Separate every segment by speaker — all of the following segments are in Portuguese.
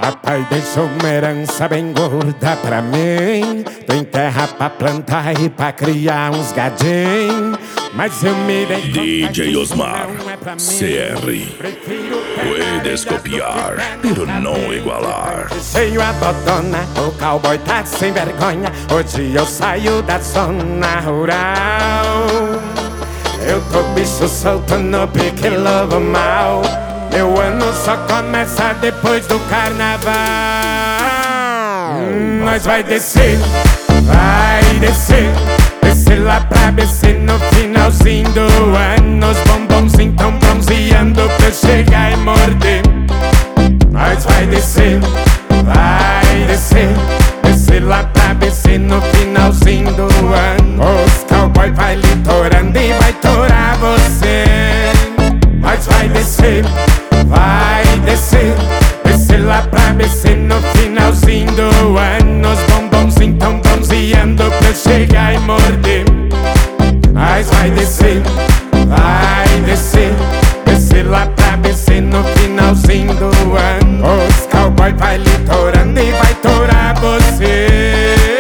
Speaker 1: Papai deixou uma herança bem gorda pra mim. Tem terra pra plantar e pra criar uns gadinhos. Mas eu me dei conta
Speaker 2: DJ
Speaker 1: que
Speaker 2: Osmar,
Speaker 1: não é pra mim.
Speaker 2: CR.
Speaker 1: Prefiro
Speaker 2: Puedes copiar, pero não igualar.
Speaker 1: cheio a botona, o cowboy tá sem vergonha. Hoje eu saio da zona rural. Eu tô bicho solto no pique lobo mal. Meu ano só começa depois do carnaval. Nós vai descer, vai descer. Descer lá pra BC no finalzinho do ano. Os bombonzinhos tão bronzeando pra eu chegar e morder. Nós vai descer, vai descer. Descer lá pra BC no finalzinho do ano. Os cowboy vai litorando e vai torar você. Nós vai descer, vai descer. Descer lá pra BC no finalzinho do ano. Os bombonzinhos tão bronzeando pra eu chegar e morder. Nós vai descer, vai descer. Descer lá pra BC no finalzinho do ano. Os cowboy vai litorando e vai torar você.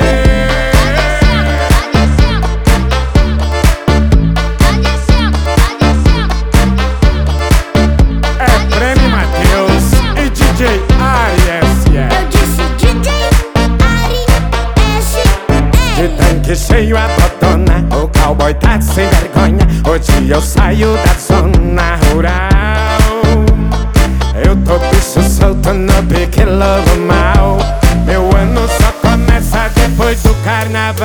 Speaker 1: Cheio a botona, o cowboy tá sem vergonha. Hoje eu saio da zona rural. Eu tô bicho solto no pique lobo mal. Meu ano só começa depois do carnaval.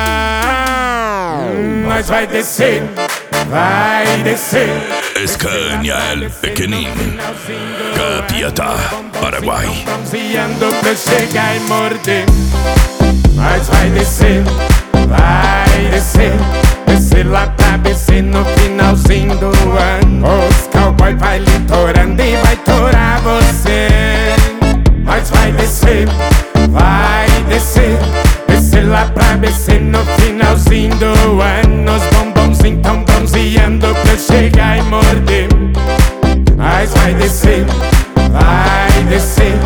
Speaker 1: Nós vai descer, vai descer.
Speaker 2: Scania El Pequenin, Capiatá, Paraguai.
Speaker 1: Bronzeando pra eu chegar e morder. Nós vai descer, vai descer. Descer lá pra BC no finalzinho do ano. Os cowboy vai litorando e vai torar você. Nós vai descer, vai descer. Descer lá pra BC no finalzinho do ano. Os bombonzinhos tão bronzeando pra eu chegar e morder. Nós vai descer, vai descer.